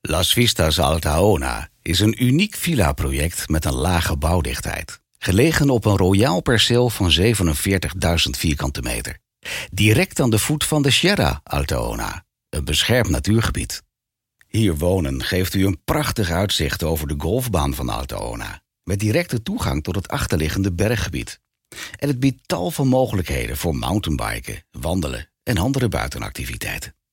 Las Vistas Altaona is een uniek villa-project met een lage bouwdichtheid. Gelegen op een royaal perceel van 47.000 vierkante meter. Direct aan de voet van de Sierra Altaona, een beschermd natuurgebied. Hier wonen geeft u een prachtig uitzicht over de golfbaan van Altaona, met directe toegang tot het achterliggende berggebied. En het biedt tal van mogelijkheden voor mountainbiken, wandelen en andere buitenactiviteiten.